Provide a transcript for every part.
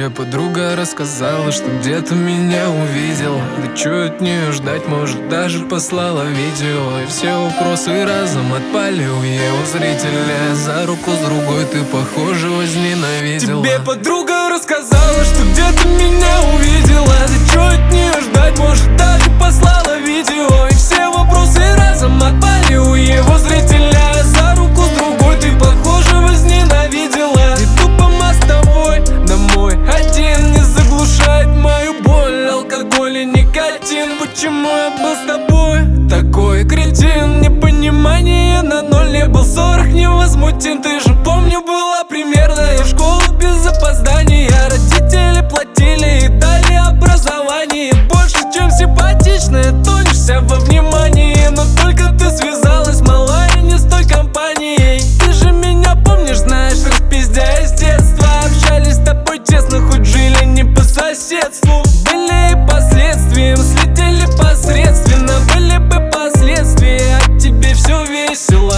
Тебе подруга рассказала, что где-то меня увидел. Да чё от нее ждать, может даже послала видео. И все вопросы разом отпали у его зрителя. За руку с другой ты, похоже, возненавидела. Тебе подруга рассказала, что где-то меня увидела. Да чё от нее ждать, может даже послала видео. И все вопросы разом отпали у его зрителя. За руку с другой ты, похоже, возненавидела. Иду по мостовой домой один, не заглушает мою боль алкоголь и никотин. Почему я был с тобой такой кретин? Непонимание на ноль, не был 40 невозмутим. Ты же, помню, была примерно и в школу без опоздания. Родители платили и дали образование больше, чем симпатичная. Тонешься во внимании, но только ты связалась, малая, не с той компанией. Ты же меня помнишь, знаешь, распиздяя с детства. Общались с тобой тесно, хоть жили не по соседству. Были и последствия, слетели посредственно. Были бы последствия, а тебе все весело.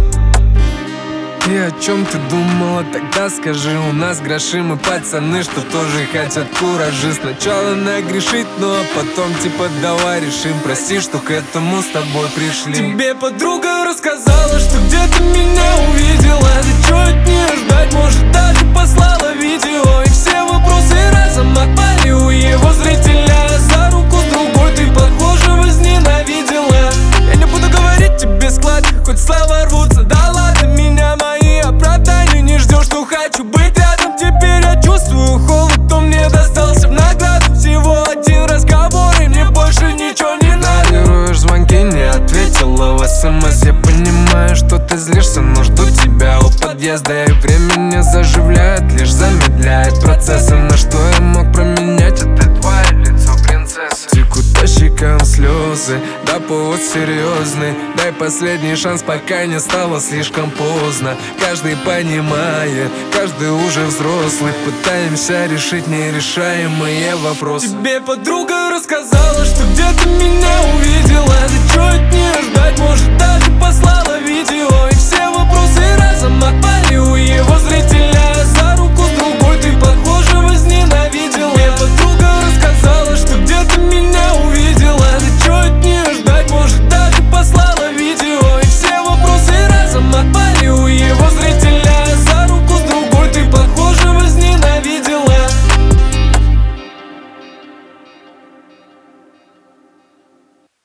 И о чем ты думала тогда, скажи? У нас гроши, мы пацаны, что тоже хотят куражи. Сначала нагрешить, ну а потом типа давай решим. Прости, что к этому с тобой пришли. Тебе подруга рассказала, что где-то меня увидела. Да чё от нее ждать, может даже послала видео. И все вопросы разом отпали у его зрителя. За руку с другой ты, похоже, возненавидела. Я не буду говорить тебе склад, хоть слова рвутся. Да ладно, меня мои оправдания не ждешь, что хочу быть рядом. Теперь я чувствую холод, кто мне достался в награду. Всего один разговор и мне больше ничего не надо. Игнорируешь звонки, не ответила в СМС. Я понимаю, что ты злишься, но жду тебя у подъезда. И время не заживляет, лишь замедляет процессы. На что я мог променять это твое лицо, принцесса? Текут по щекам слезы, да повод серьезный. Дай последний шанс, пока не стало слишком поздно. Каждый понимает, каждый уже взрослый. Пытаемся решить нерешаемые вопросы. Тебе подруга рассказала, что где-то меня увидела. Да чё от нее ждать, может даже послала видео. И все вопросы разом отпали у его зрителя.